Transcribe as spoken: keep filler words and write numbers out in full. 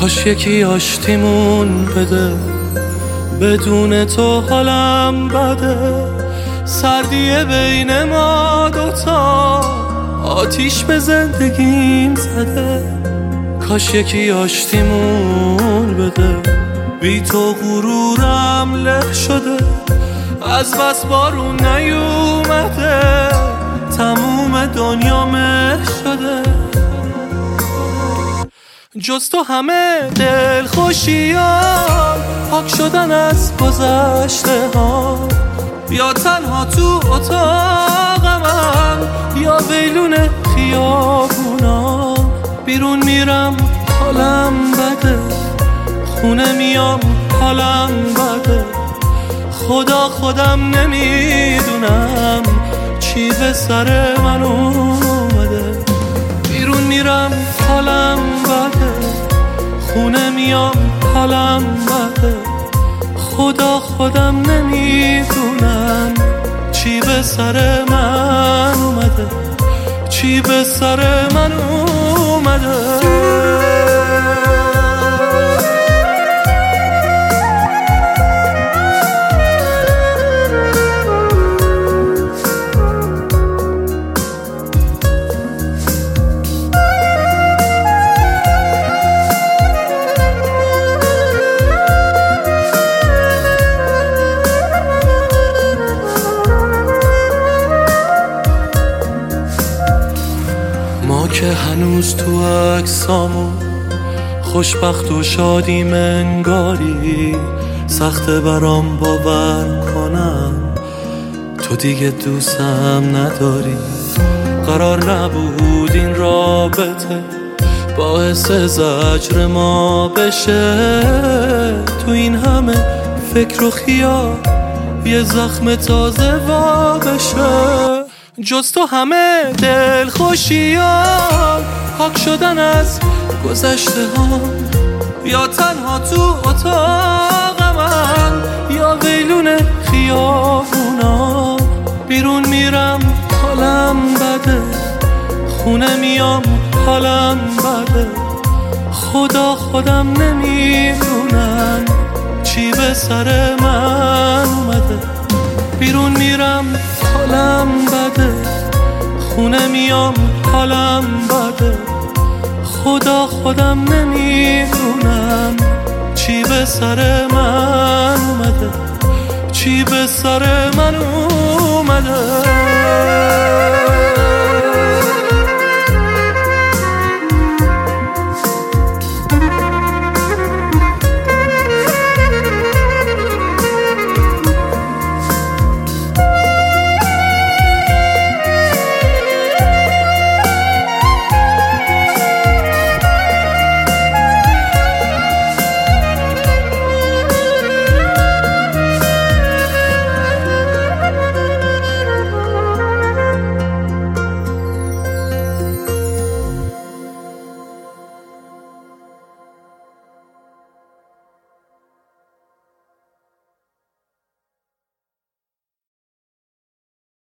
کاش یکی آشتیمون بده، بدون تو حالم بده. سردیه بین ما دوتا آتیش به زندگیم زده. کاش یکی آشتیمون بده، بی تو غرورم له شده. از بس بارون نیومده، تموم دنیا مه شده. جز تو همه دل خوشیام پاک شدن از گذشته ها. یا تنها تو اتاقمم یا ویلون خیابونا. بیرون میرم حالم بده، خونه میام حالم بده. خدا خودم نمیدونم چی به سر من اومده. بیرون میرم حالم بده، خونه میام حالم بده. خدا خودم نمیدونم چی به سر من اومده، چی به سر من اومده. ما که هنوز تو عکسامون خوشبخت و شادی منگاری. سخته برام باور کنم تو دیگه دوستم نداری. قرار نبود این رابطه باعث زجر ما بشه. تو این همه فکر و خیال یه زخم تازه وا بشه. جز تو همه دل خوشیام پاک شدن از گذشته ها. یا تنها تو اتاقمم یا ویلون خیابونا. بیرون میرم حالم بده، خونه میام حالم بده. خدا خودم نمیدونم چی به سر من اومده. بیرون میرم حالم بده، خونه میام حالم بده. خدا خودم نمیدونم چی به سر من اومده، چی به سر من اومده.